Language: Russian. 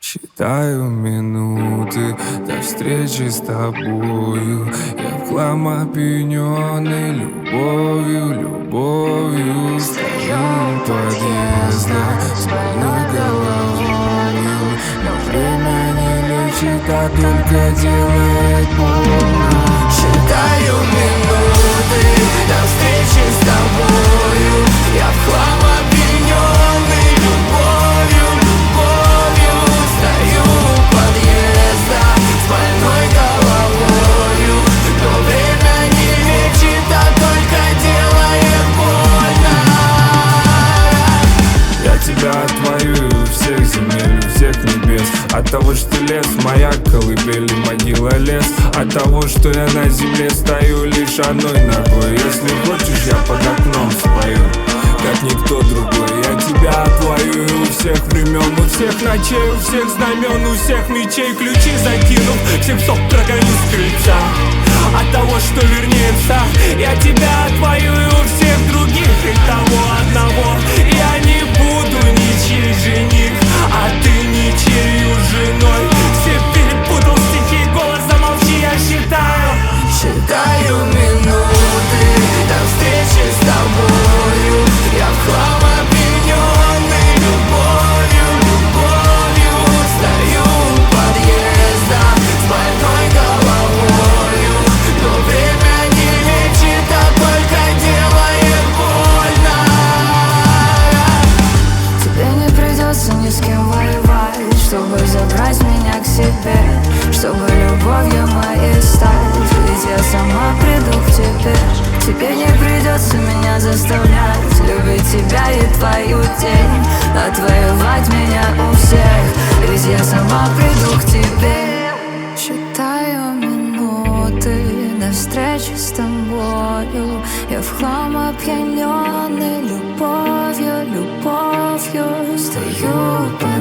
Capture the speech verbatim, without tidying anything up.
Считаю минуты до встречи с тобою. Я в хлам опьянённый любовью, любовью. Стою у подъезда с больной головою. Но время не лечит, а только делает больно. Считаю минуты до встречи с тобою. Я в хлам опьянённый любовью, любовью. Стою у подъезда с больной головою. Но время не лечит, а только делает больно. Я тебя отвоюю у всех земель, у всех небес. От того, что лес моя колыбель и могила лес. От того, что я на земле стою лишь одной ногой. Если хочешь, я под окном спою, как никто другой. Я тебя отвоюю у всех времен, у всех ночей, у всех знамен, у всех мечей. Ключи закинув, всех псов прогоню с крыльца. От того, что вернее пса, я тебя отвоюю у всех других. И того одного я не буду ничей жених, а ты ничею женой. Все перепутал стихи, голос замолчи, я считаю. Считаю минуты до встречи с тобою. Я в хлам опьянённый любовью, любовью. Стою у подъезда с больной головою. Но время не лечит, а только делает больно. Тебе не придется ни с кем воевать, чтобы забрать меня к себе, чтобы любовью моей стать. Ведь я сама приду к тебе. Тебе не придется меня заставлять любить тебя и твою тень, отвоевать меня у всех. Ведь я сама приду к тебе. Считаю минуты до встречи с тобою. Я в хлам опьянённый любовью, любовью. Стою